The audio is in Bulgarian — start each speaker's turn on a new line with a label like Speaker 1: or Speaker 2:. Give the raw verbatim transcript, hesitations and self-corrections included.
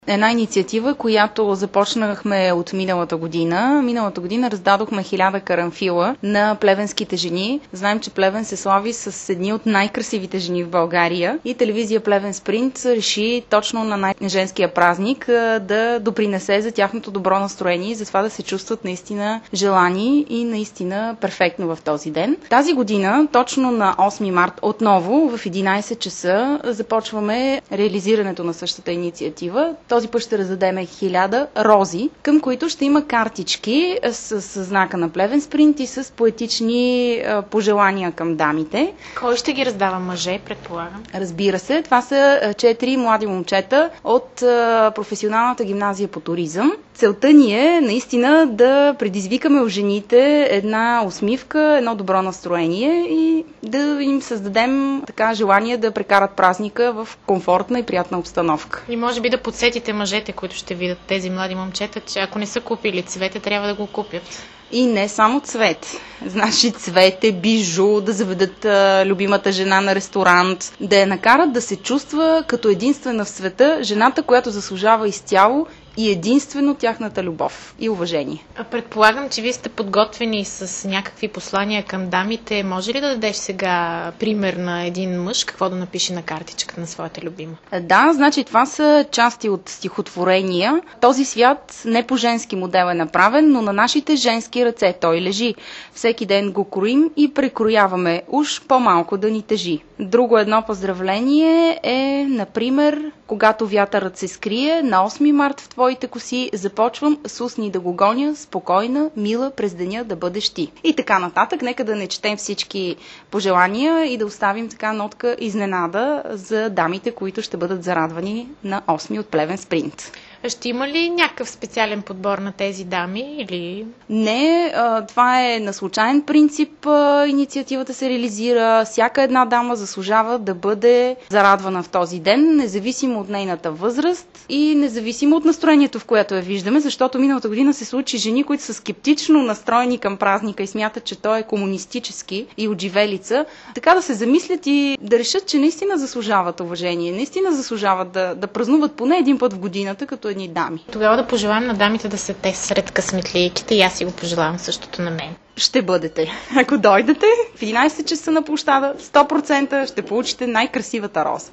Speaker 1: Една инициатива, която започнахме от миналата година. Миналата година раздадохме хиляда карамфила на плевенските жени. Знаем, че Плевен се слави с едни от най-красивите жени в България и телевизия Плевен Спринт реши точно на най-женския празник да допринесе за тяхното добро настроение и за това да се чувстват наистина желани и наистина перфектно в този ден. Тази година, точно на осми март, отново в единайсет часа започваме реализирането на същата инициатива. Този път ще раздадем хиляда рози, към които ще има картички с, с знака на Плевен Спринт и с поетични а, пожелания към дамите.
Speaker 2: Кой ще ги раздава? Мъже, предполагам?
Speaker 1: Разбира се, това са четири млади момчета от а, професионалната гимназия по туризъм. Целта ни е наистина да предизвикаме у жените една усмивка, едно добро настроение и да им създадем така желание да прекарат празника в комфортна и приятна обстановка.
Speaker 2: И може би да подсетите мъжете, които ще видят тези млади момчета, че ако не са купили цвете, трябва да го купят.
Speaker 1: И не само цвете. Значи цвете, бижу, да заведат а, любимата жена на ресторант, да я накарат да се чувства като единствена в света, жената, която заслужава изцяло и единствено тяхната любов и уважение.
Speaker 2: Предполагам, че вие сте подготвени с някакви послания към дамите. Може ли да дадеш сега пример на един мъж, какво да напише на картичка на своята любима?
Speaker 1: Да, значи това са части от стихотворения. Този свят не по женски модел е направен, но на нашите женски ръце той лежи. Всеки ден го кроим и прекрояваме, уж по-малко да ни тежи. Друго едно поздравление е, например, когато вятърът се скрие, на осми март в твоите коси започвам с устни да го гоня, спокойна, мила през деня да бъдеш ти. И така нататък. Нека да не четем всички пожелания и да оставим така нотка изненада за дамите, които ще бъдат зарадвани на осми от Плевен Спринт.
Speaker 2: Ще има ли някакъв специален подбор на тези дами или...
Speaker 1: Не, това е на случайен принцип. Инициативата се реализира. Всяка една дама заслужава да бъде зарадвана в този ден, независимо от нейната възраст и независимо от настроението, в което я виждаме, защото миналата година се случи жени, които са скептично настроени към празника и смятат, че той е комунистически и отживелица. Така да се замислят и да решат, че наистина заслужават уважение, наистина заслужават да, да празнуват поне един път в годината, като едни дами.
Speaker 2: Тогава да пожелаем на дамите да са те сред късметлийките и аз си го пожелавам същото на мен.
Speaker 1: Ще бъдете. Ако дойдете в единайсет часа на площада, сто процента ще получите най-красивата роза.